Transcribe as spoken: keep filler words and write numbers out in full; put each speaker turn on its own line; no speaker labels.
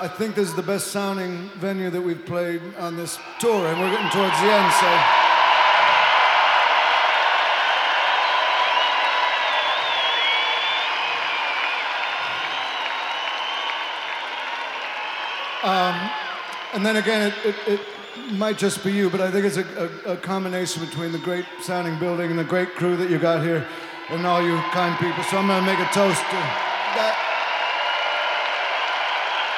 I think this is the best sounding venue that we've played on this tour, and we're getting towards the end, so. Um, and then again, it, it, it might just be you, but I think it's a, a, a combination between the great sounding building and the great crew that you got here and all you kind people. So I'm gonna make a toast to that.